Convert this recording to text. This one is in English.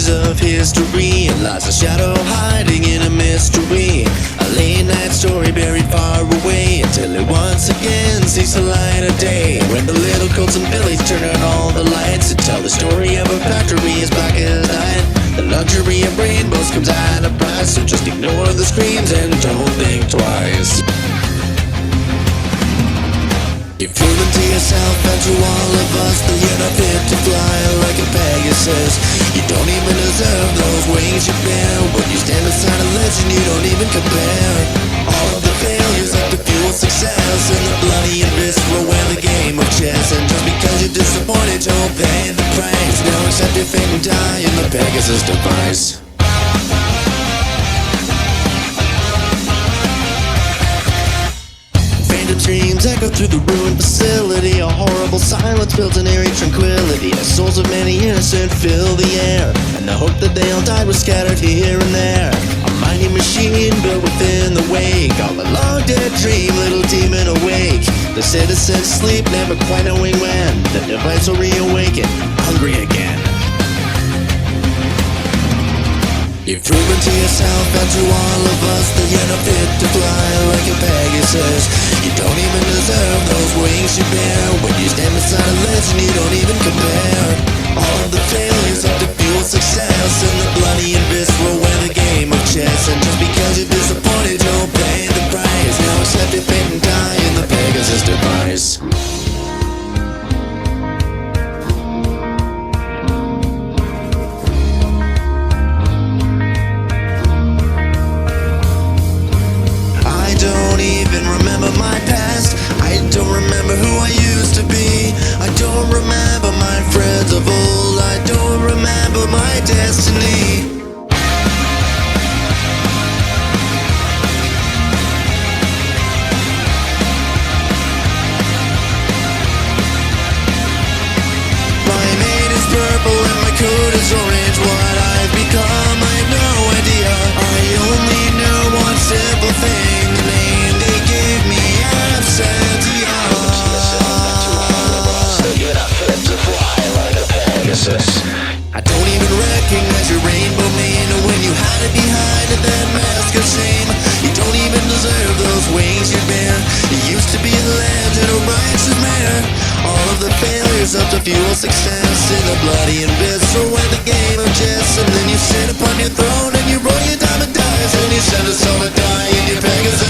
pages of history, and lies a shadow hiding in a mystery. A late night story buried far away, until it once again sees the light of day. When the little Colts and Billies turn on all the lights to tell the story of a factory as black as night. The luxury of rainbows comes at a price, so just ignore the screams and don't think twice. You've proven to yourself and to all of us that you're not fit to fly like a Pegasus. You don't even deserve those wings you bear. When you stand beside a legend, you don't even compare. All of the failures have to fuel success, and the bloody and visceral wear the game of chess. And just because you're disappointed, don't pay the price. Now accept your fate and die in the Pegasus device. Dreams echo through the ruined facility. A horrible silence builds an eerie tranquility. The souls of many innocent fill the air, and the hope that they all died was scattered here and there. A mighty machine built within the wake, all a long dead dream, little demon awake. The citizens sleep, never quite knowing when the device will reawaken, hungry again. You've proven to yourself and to all of us that you're not fit to fly like a Pegasus. You don't even deserve those wings you bear. When you stand beside a legend, you don't even compare. All of the failures have to fuel success, and the bloody and visceral wear the game of chess. And just because you're disappointed, don't pay the price. Now accept your fate and die in the Pegasus device. Remember my past, I don't remember who I used to be. I don't remember my friends of old, I don't remember my destiny. My mane is purple and my coat is orange. What I've become, I have no idea. I only knew one simple thing, the name they gave me, Absentia. I don't even recognize your rainbow mane, or when you hide it behind that mask of shame. You don't even deserve those wings you bear. You used to be a legend, a righteous man. All of the failures up to fuel success, in the bloody and visceral wear the game of chess. And then you sit upon your throne and you roll your diamond dice, and you send us all to die in your Pegasus.